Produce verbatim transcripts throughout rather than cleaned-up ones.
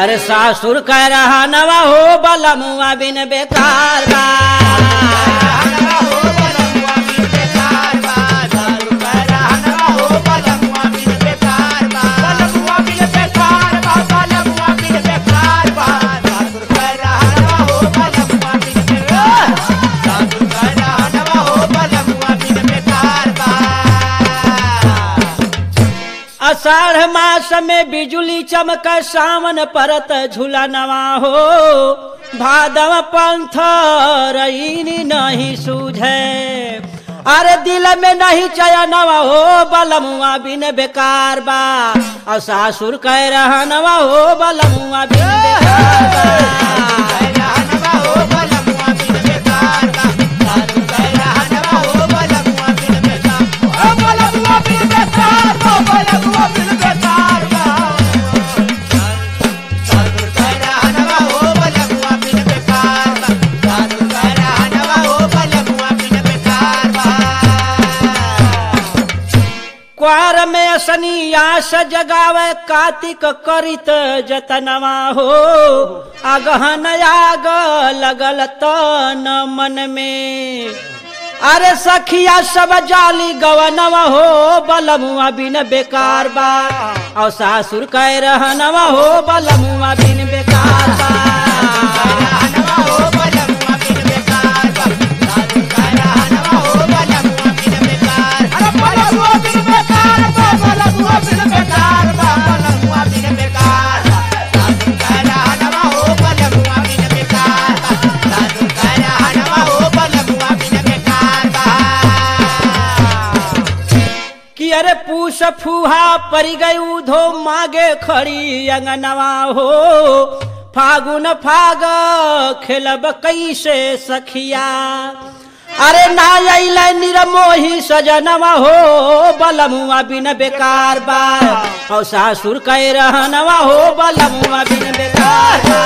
अरे सासुर कह रहा नवा हो बलमुआ बिन बेकार बा आषाढ़ मास में बिजुली चमक सावन परत झूला नवा हो भादव पंथ रईनी नहीं सूझे अरे दिल में नहीं चयनवा हो बलमुआ बिन बेकार बा और सासुर कह रहा नवा हो बलमुआ बिन बेकार बा क्वार में शनि आस जगावे कार्तिक करित जतनवा हो अगहन आग लगल तन मन में अरे सखिया सब जाली गवनवा हो बलमुआ बिन बेकार बा और सासुर कह रहनवा हो बलमुआ बिन बेकार बा अरे पूस फूहा परी गई उधो मागे खड़ी अंगनवा हो फागुन फाग खेलब कैसे सखिया अरे ना अइले निरमोही सजनवा हो बलमुआ बिन बेकार बा और सासुर कह रहनवा हो बलमुआ बिन बेकार बा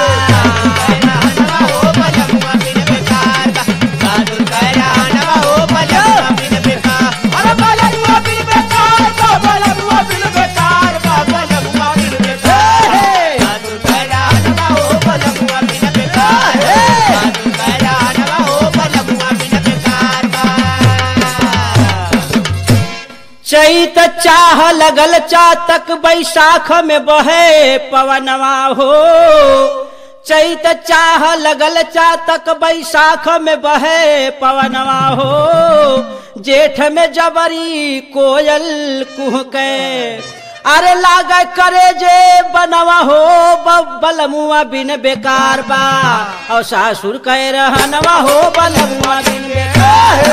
चैत चाह लगल चातक बैसाख में बहे पवनवा हो चैत चाह लगल चातक बैसाख में बहे पवनवा हो जेठ में जबरी कोयल कुहके अरे लागे करे जे बनवा हो बलमुआ बिन बेकार बा और सासुर कह रहनवा हो बलमुआ बिन बेकार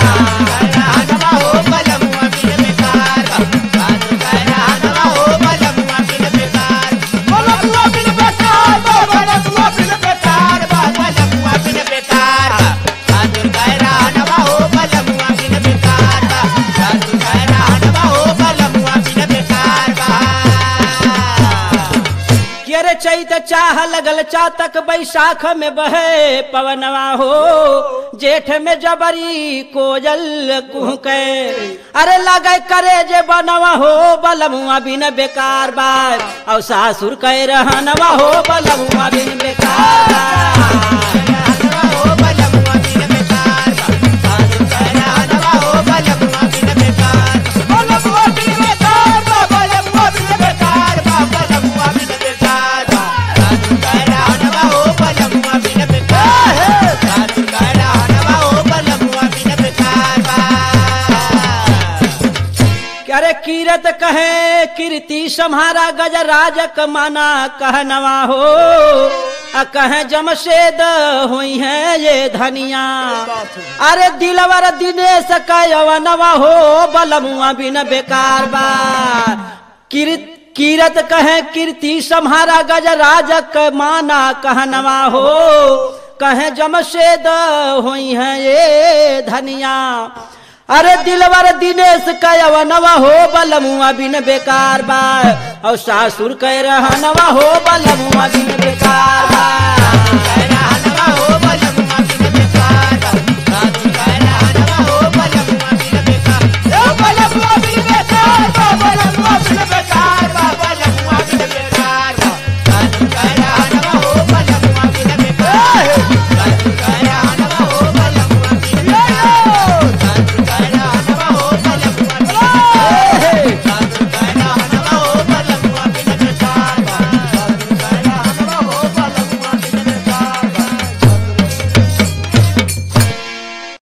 चैत चाह लगल चातक बैसाख में बहे पवनवा हो जेठ में जबरी कोयल कुहके अरे लगे करे जे बनवा हो बलमुआ बिन बेकार बा और सासुर कह रहनवा हो बलमुआ बिन बेकार अरे कीरत कहे कीर्ति सम्हारा गजराज कमाना कहनवा हो आ कहे जमशेद हुई है ये धनिया अरे दिलवर दिनेश कयवनवा हो बलमुआ बिन बेकार बा कीरत कीरत कहे कीर्ति सम्हारा गजराज कमाना कहनवा हो कहे जमशेद हुई है ये धनिया अरे दिलवर दिनेश कयवनवा हो बलमुआ बिन बेकार बा और सासुर कह रहनवा हो बलमुआ बिन बेकार बा।